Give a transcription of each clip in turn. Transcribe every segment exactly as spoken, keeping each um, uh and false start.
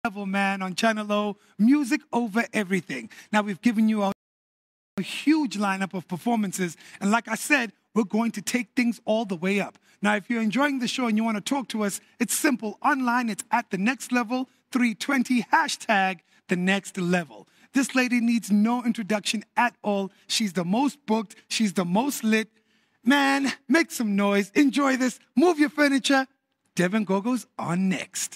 level, man, on Channel O, music over everything. Now, we've given you a, a huge lineup of performances, and like I said, we're going to take things all the way up. Now, if you're enjoying the show and you want to talk to us, it's simple. Online, it's at the next level, three twenty, hashtag the next level. This lady needs no introduction at all. She's the most booked. She's the most lit. Man, make some noise. Enjoy this. Move your furniture. Devin Gogo's on next.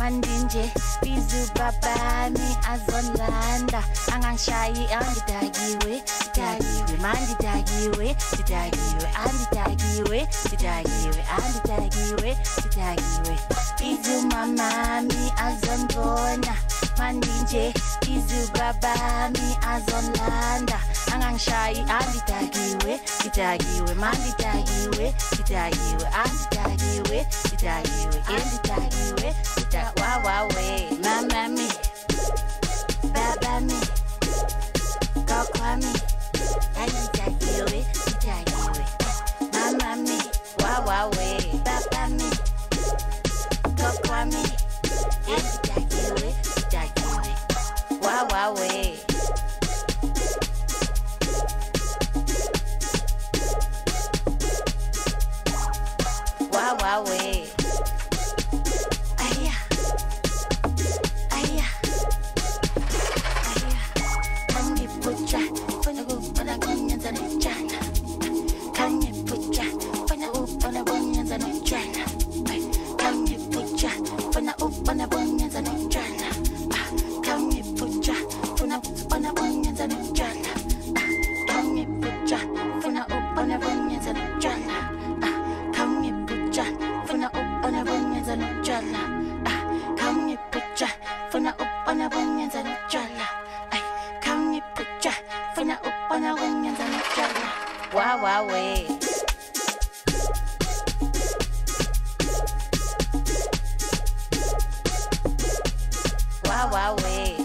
mandinje bizu babami azonlanda angangshayi angidagiwe dagiwe mandidagiwe didagiwe andidagiwe didagiwe andidagiwe didagiwe bizu mamami azonbona mandinje bizu babami azonlanda angangshayi andidagiwe didagiwe mandidagiwe didagiwe andidagiwe didagiwe andidagiwe dida wa wa we mama mi baba mi Kwami, andidagiwe, didagiwe. Mama mi, wawa we. Papa mi, kwami, andidagiwe, didagiwe. Wawa we. Wawa we. Aya, aya. Pucha, pana upana bunyanza na jana. Kanye pucha, pana upana bunyanza na jana. Kanye pucha, pana upana bunyanza na jana. Kanye pucha, pana upana bunyanza na jana. Kanye pucha, pana upana bunyanza na jana. Kanye pucha, pana upana bunyanza na jana. Kanye pucha, pana upana bunyanza na jana. Pucha, funa upana wenyanza na jana. Wa wa we. Wa wa we.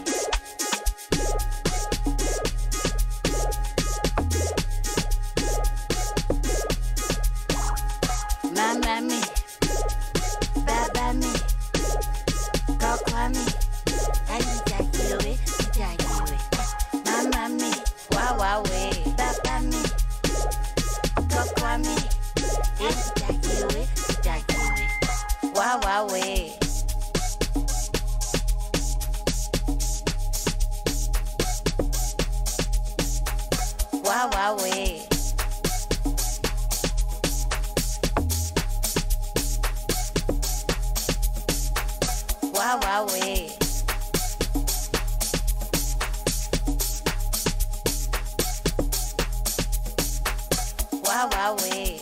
Mama mi, baba mi, Kwami, andidagiwe, didagiwe. Mama mi, wawa we. Papa mi, Kwami, andidagiwe, didagiwe. Wawa we. Wawa we. Wawa we. Wawa we.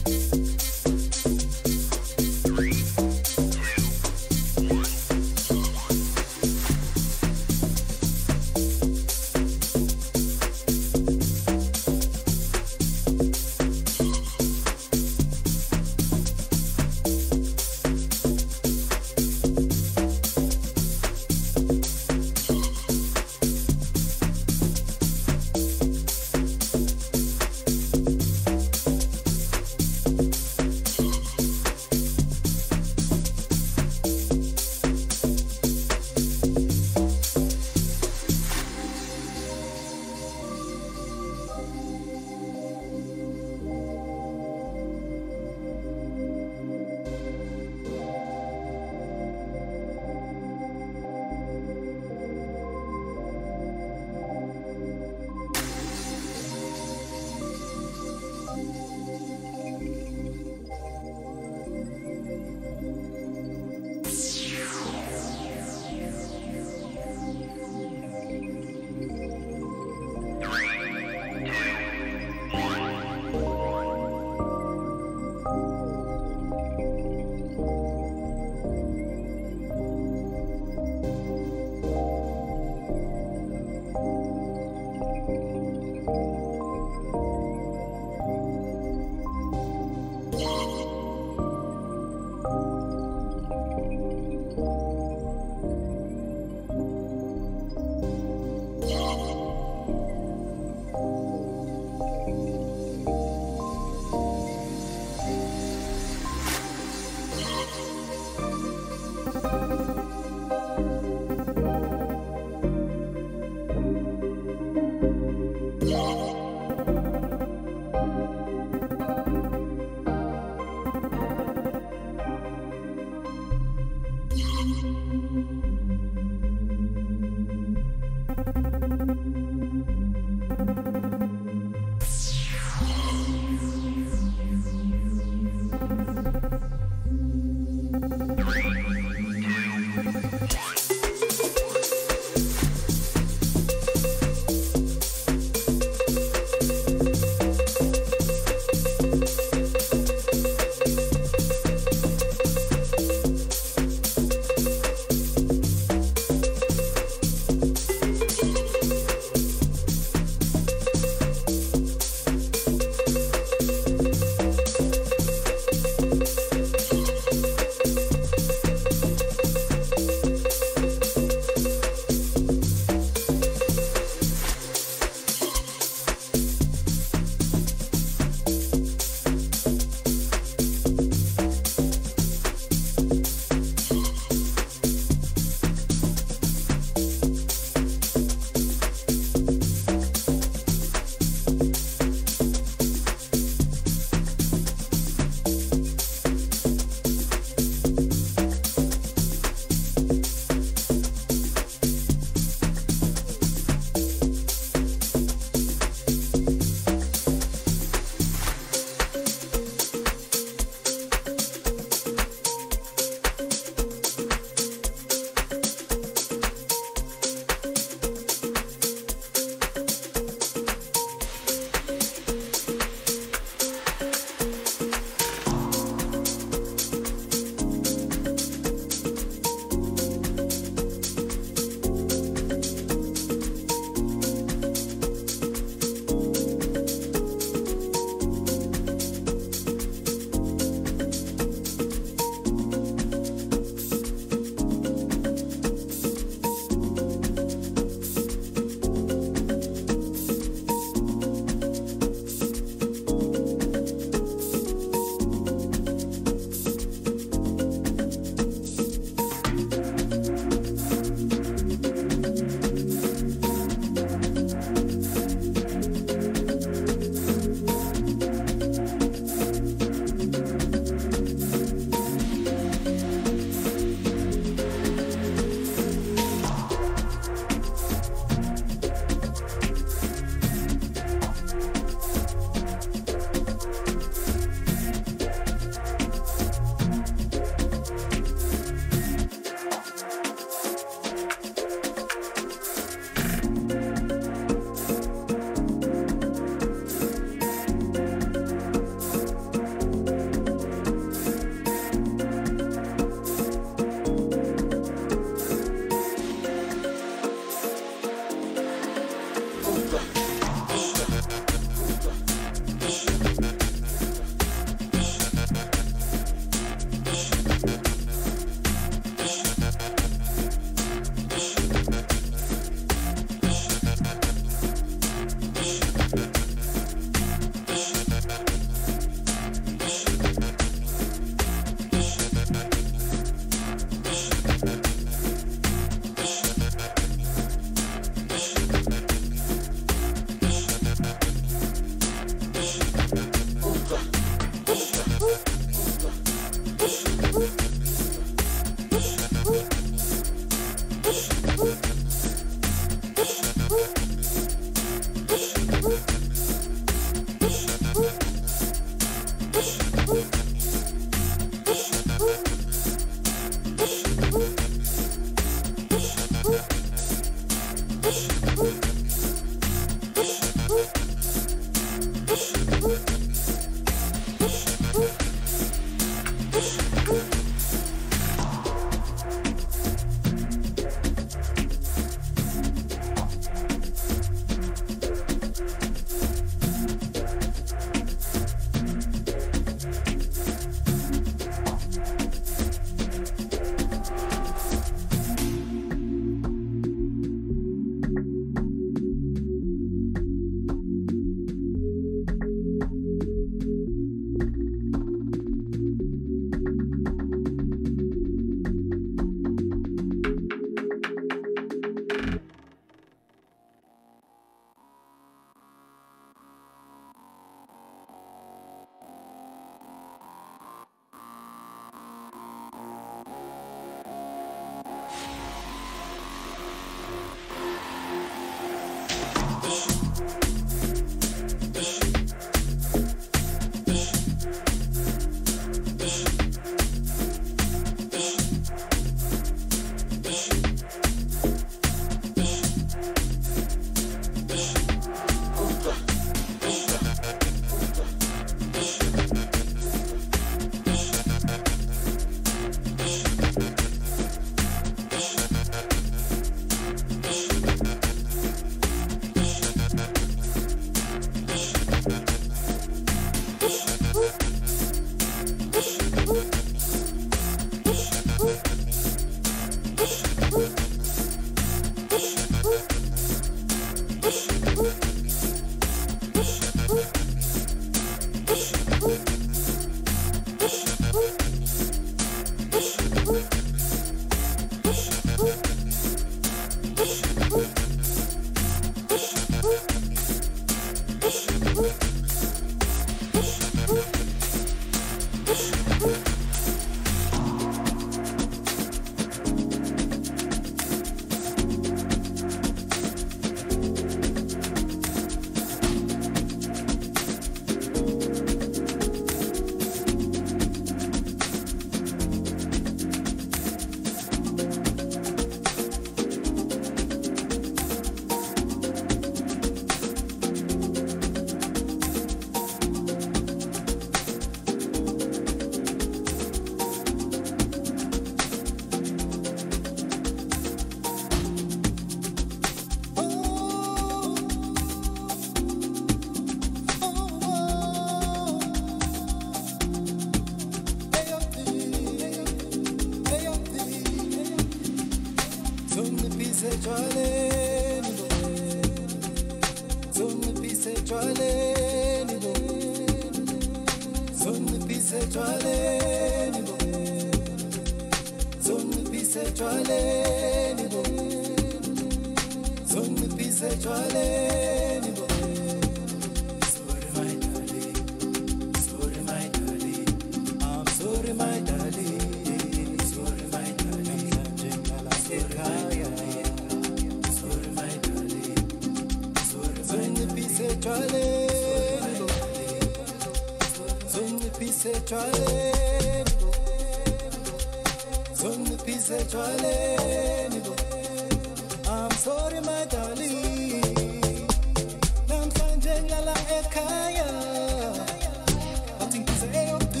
I'm sorry, my darling. Namhlanje ngala ekhaya. Athi ngize eyodi.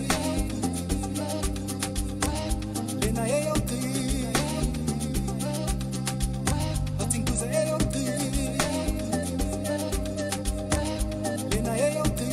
Lena eyodi. Athi ngize eyodi. Lena eyodi.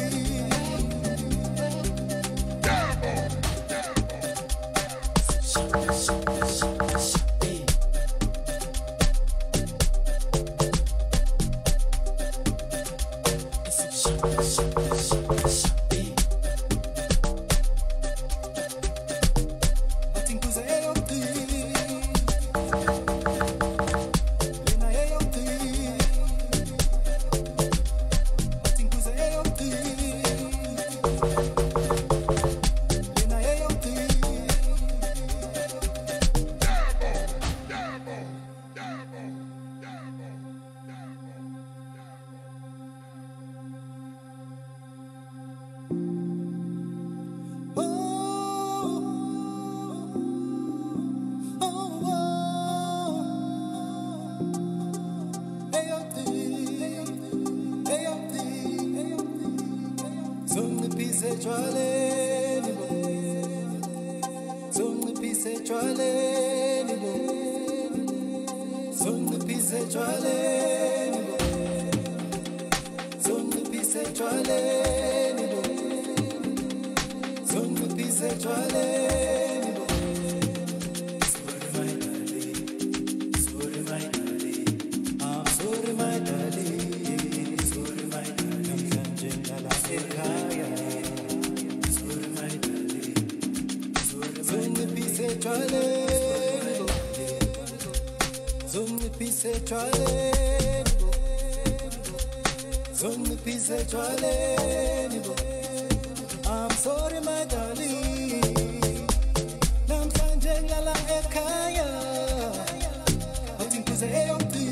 I'm sorry, my darling. Namhlanje ngala ekhaya. Athi ngize eyodi.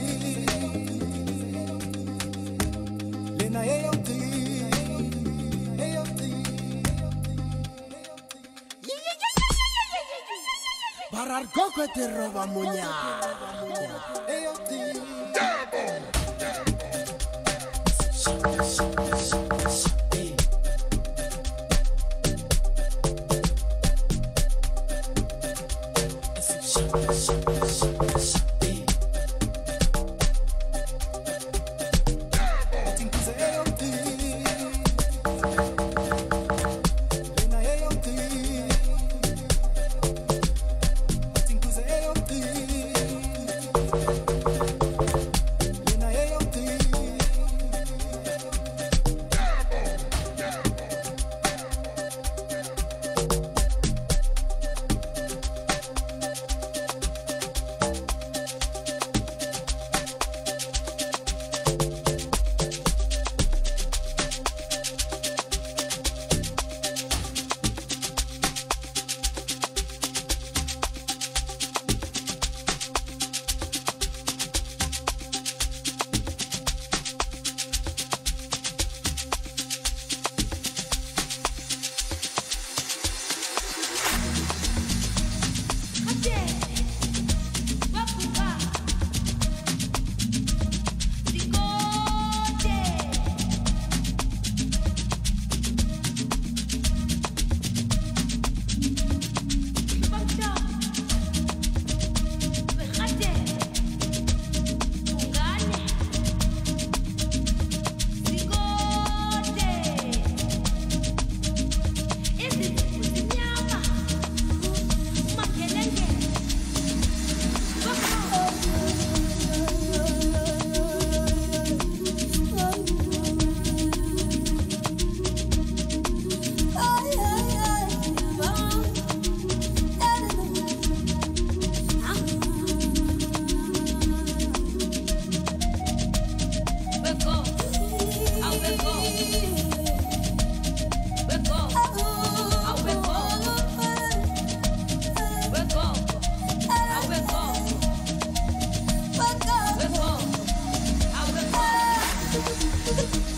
Lena eyodi. Eyodi. Barar koko te roba munya. Eyodi.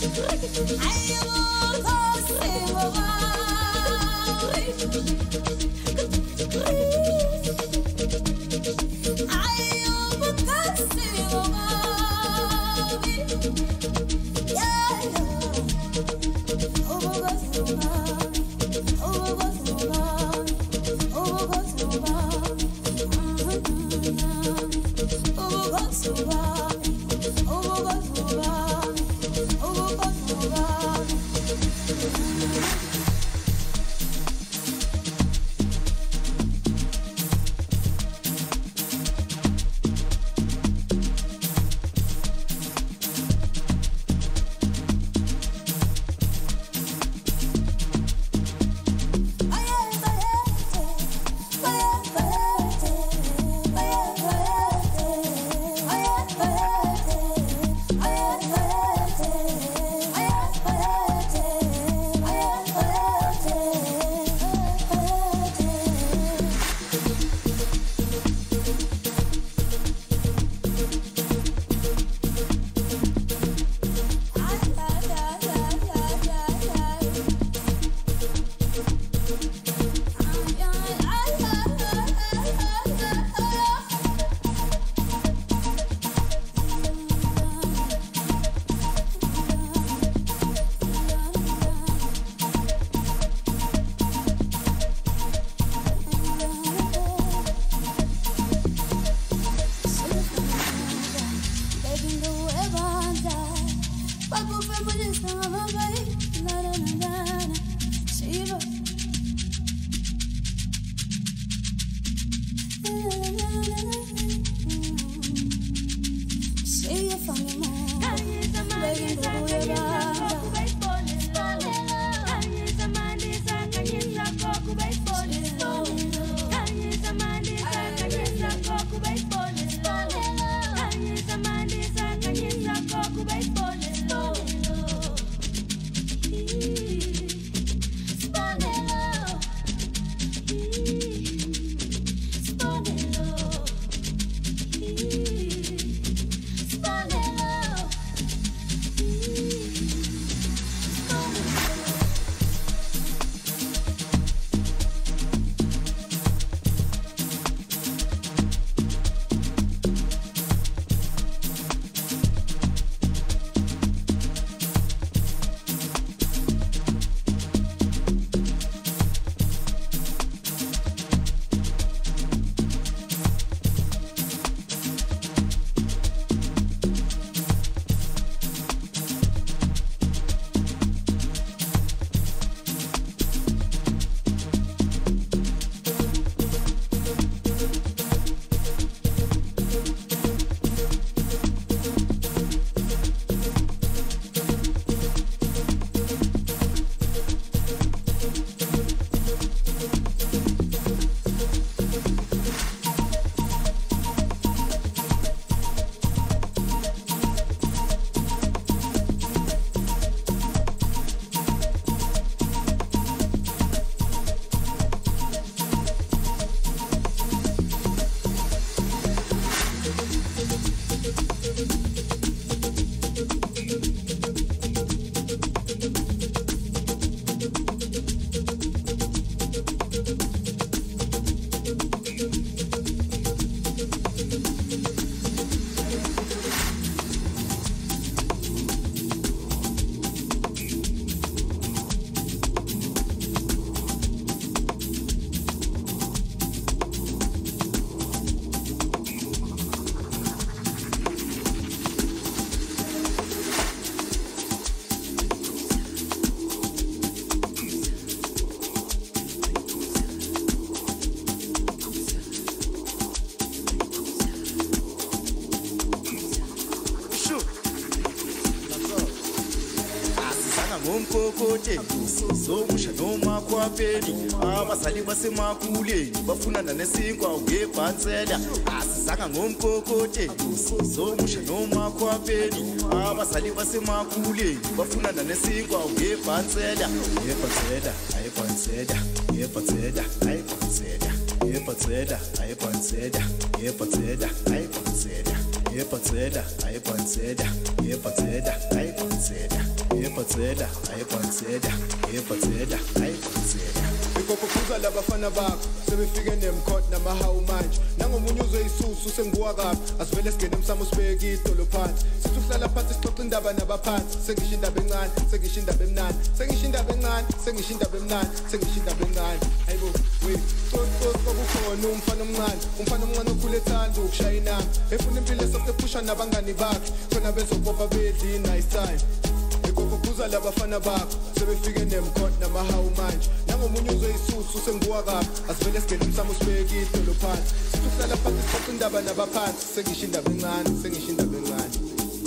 ngomkokote sokusha noma kwapheli abazali basemakhuleni bafunana nesinkwa ngebhansela asizanga ngomkokote sokusha noma kwapheli abazali basemakhuleni bafunana nesinkwa ngebhansela yebhansela ayibhansela yebhansela ayibhansela yebhansela ayibhansela yebhansela ayibhansela yebhansela ayibhansela yebhansela ayibhansela yebhatsela ayebhatsela yebhatsela ayebhatsela ikophuza labafana bakho sebefike nemkhot namahawu manje nangomunye uzoyisusu senguwa kabi asivele singene emsamo sibeke idolo phansi sithi ukuhlala phansi sixoxa indaba nabaphansi sengisho indaba encane sengisho indaba emnandi sengisho indaba encane sengisho indaba emnandi sengisho indaba encane hayibo wait tot kokukhona umfana omncane umfana omncane okhule ethanda ukushaya inamba efuna impilo esokuphusha nabangani bakhe khona bezobopha bedli nice time ikophuza labafana bakho sebefike nemkhot namahawu manje nangomunye uzoyisusu senguwa kabi asivele singene emsamo sibeke idolo phansi sithi ukuhlala phansi sixoxa indaba nabaphansi sengisho indaba encane sengisho indaba encane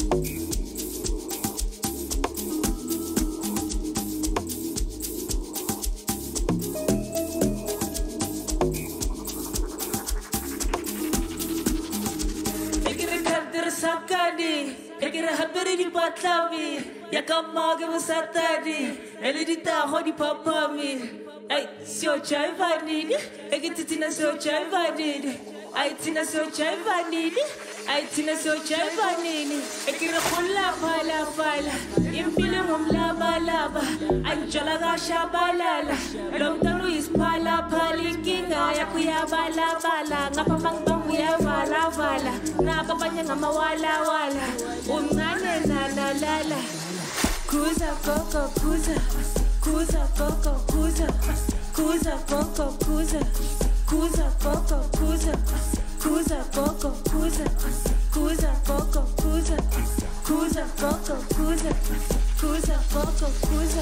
Sakadi, ekere hapere di patlavi, yakamage musatadi, elidita hodi papami. Ay, sio chai vanidi, ekititina sio chai vanidi, ay tina sio chai vanidi, ay tina sio chai vanidi. Ekere khula pala pala, impile mumla balaba, anjala gasha balala, lomtalu ispala pali kinga yakuya bala bala, ngapamang bang ya vala vala. Nababanya ngamawala wala uncane nana lala kuza koko kuza kuza koko kuza kuza koko kuza kuza koko kuza kuza koko kuza kuza koko kuza kuza koko kuza kuza koko kuza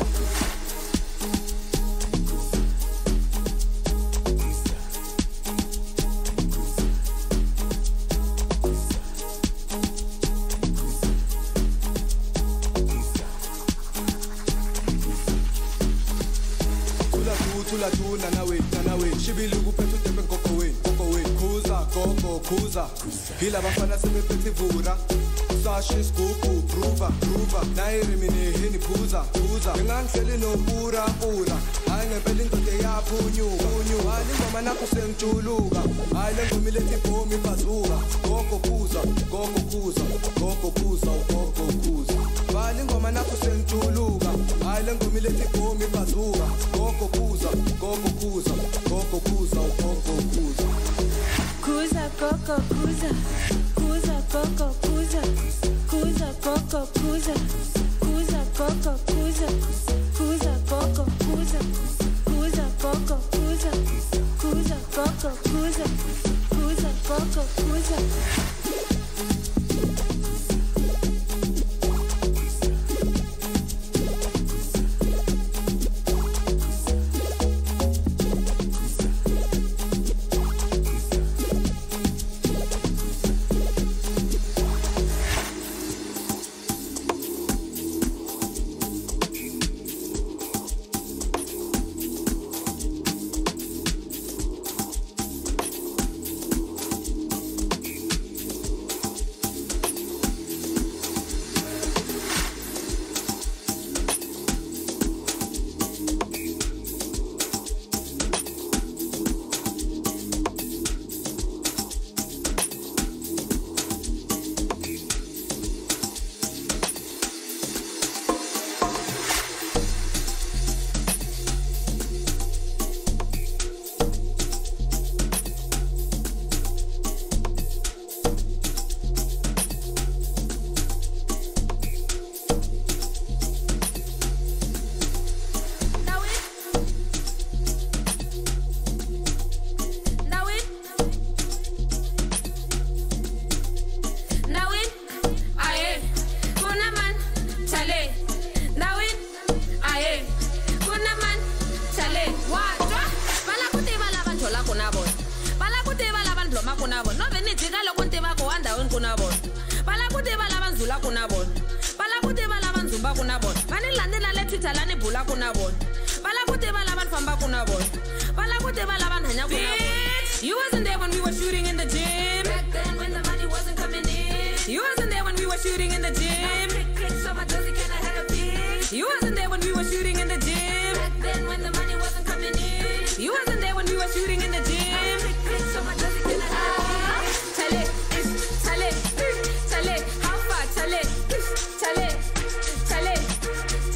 Tula tu nana we nana we shibili kuphethe uDebe ngoko we ngoko we kuza gogo kuza hila bafana sebephethe ivura sashi scoop prova prova nairi mini hini puza puza ngangisele no pura pura hayi ngempela indoda yaphunyuka punyuka hali ngoma nakho sengijuluka hayi lengoma lethi bomi bazuka gogo kuza gogo kuza gogo kuza gogo kuza hali ngoma nakho sengijuluka hayi lengoma lethi bomi bazuka gogo kuza gogo kuza gogo kuza gogo kuza kuza gogo kuza kuza gogo kuza kuza gogo kuza kuza gogo kuza kuza gogo kuza kuza gogo kuza kuza gogo kuza kuza gogo kuza You wasn't there when we were shooting in the gym. Back then when the money wasn't coming in. You wasn't there when we were shooting in the gym. So my Josie can I have a bitch. You wasn't there when we were shooting in the gym. Back then when the money wasn't coming in. You wasn't there when we were shooting in the gym. So my Josie can I have a bitch. Chale, chale, chale, how far chale, chale, chale,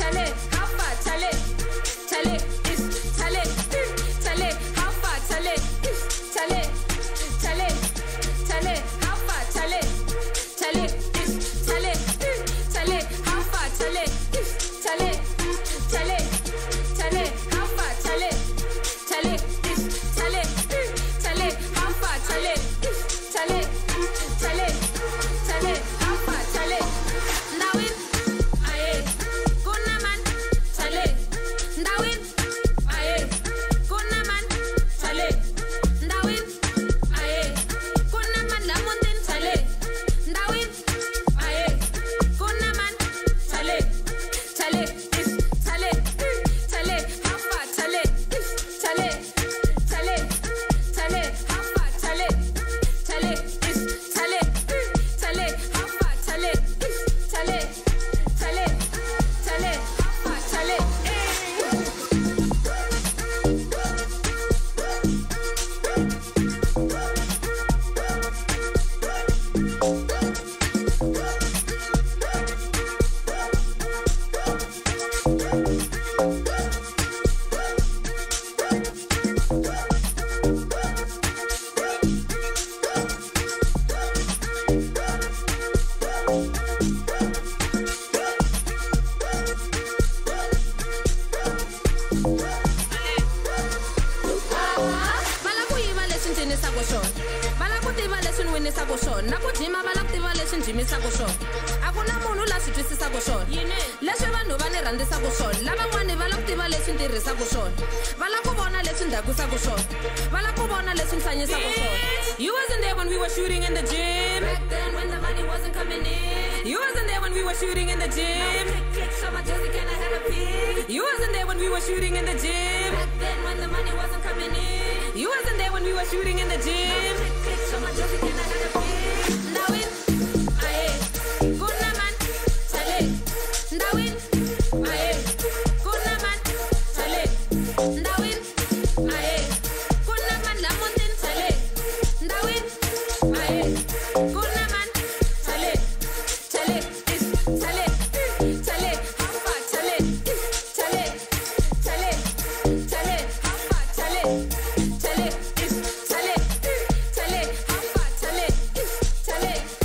ku swona na ku jima va la ku tiva leswi jimisaka swona a ku na munhu la swi twisisaka swona leswi vanhu va ni rhandzisaka swona lavan'wani va la ku tiva leswi tirhisaka swona va la ku vona leswi ndhakusaka swona va la ku vona leswi hlanyisaka swona. You wasn't there when we were shooting in the gym back then when the money wasn't coming in. You wasn't there when we were shooting in the gym. Show my jersey, can I have a pic? You wasn't there when we were shooting in the gym back then when the money wasn't coming in. You wasn't there when we were shooting in the gym. Show my jersey, can I have a pic? Ndawin, aye, kuna man, chale. Ndawin, aye, kuna man, chale. Ndawin, aye, kuna man la mountain, chale. Ndawin, aye, kuna man, chale, chale, is chale, chale, how far, chale, chale, chale, chale, how far, chale, chale, is chale, chale, how far, chale, chale.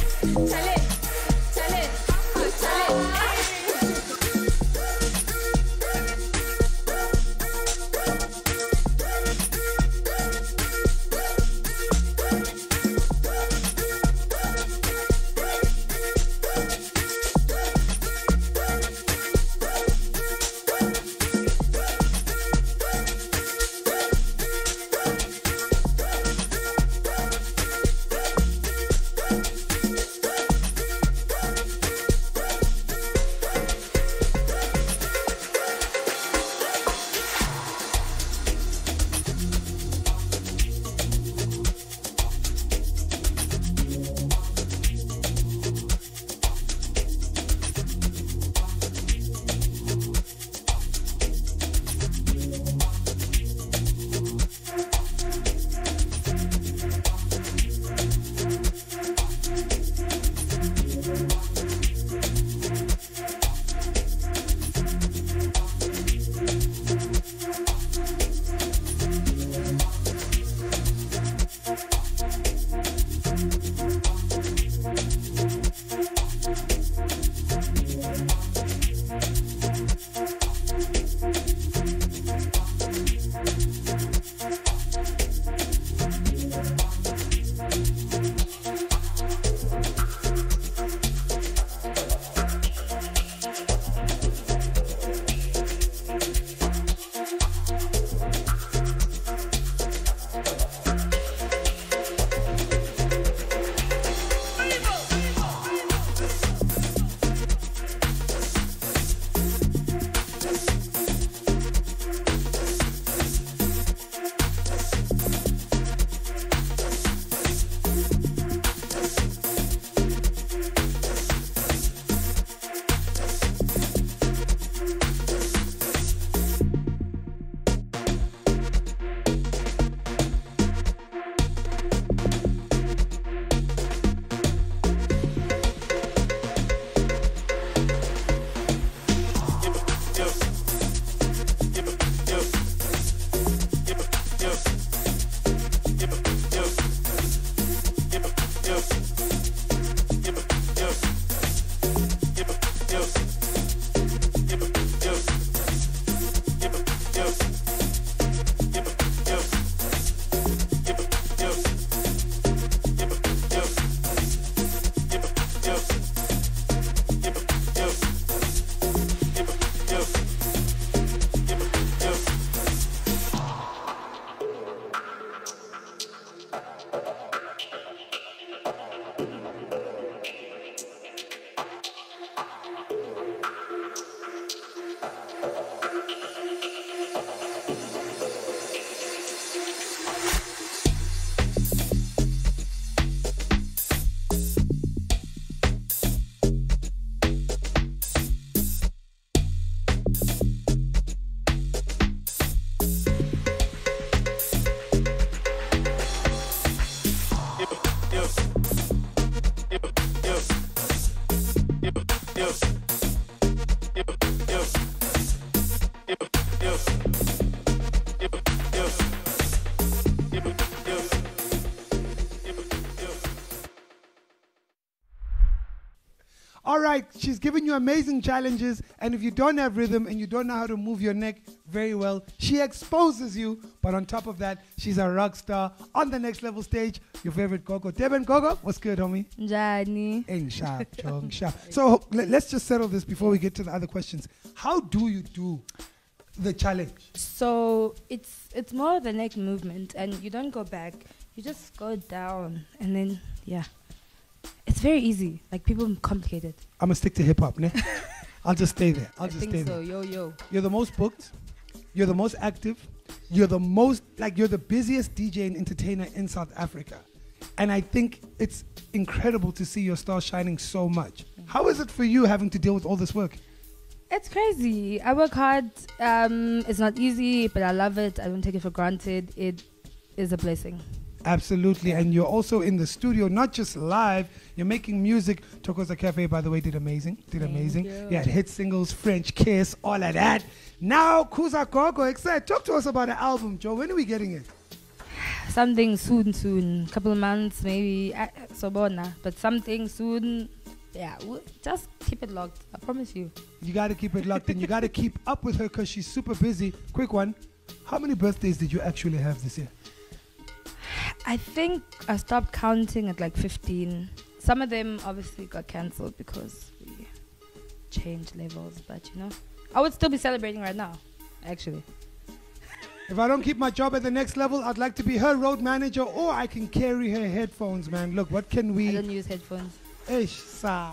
right, she's giving you amazing challenges, and if you don't have rhythm and you don't know how to move your neck very well, she exposes you. But on top of that, she's a rock star on the next level stage. Your favorite Gogo, Deben Gogo, what's good, homie? Njani. Ain't sharp, chong, sharp. So let- let's just settle this before we get to the other questions. How do you do the challenge? So it's it's more of the neck movement, and you don't go back. You just go down, and then yeah, it's very easy. Like people complicate it. I'm gonna stick to hip hop, ne? I'll just stay there. I'll I just think stay so. there. Yo yo. You're the most booked. You're the most active. You're the most, like, you're the busiest D J and entertainer in South Africa. And I think it's incredible to see your star shining so much. How is it for you having to deal with all this work? It's crazy. I work hard. Um, it's not easy, but I love it. I don't take it for granted. It is a blessing. Absolutely. And you're also in the studio, not just live. You're making music. Tokoza Cafe, by the way, did amazing. Did Thank amazing. you. You had hit singles, French Kiss, all of that. Now, Kuza Gogo, excited. Talk to us about the album, Joe. When are we getting it? Something soon, soon. Couple of months, maybe. Uh, So bona, but something soon. Yeah, w- just keep it locked. I promise you. You got to keep it locked in. You got to keep up with her because she's super busy. Quick one. How many birthdays did you actually have this year? I think I stopped counting at like fifteen. Some of them obviously got cancelled because we changed levels, but you know, I would still be celebrating right now, actually. If I don't keep my job at the next level, I'd like to be her road manager, or I can carry her headphones, man. Look, what can I we... don't use headphones. Ish, sa-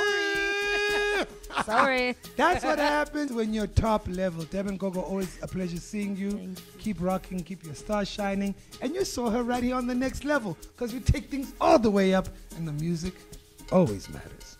Sorry. That's what happens when you're top level. Deben Gogo, always a pleasure seeing you. Thank you. Keep rocking, keep your stars shining. And you saw her right here on the next level because we take things all the way up and the music always matters.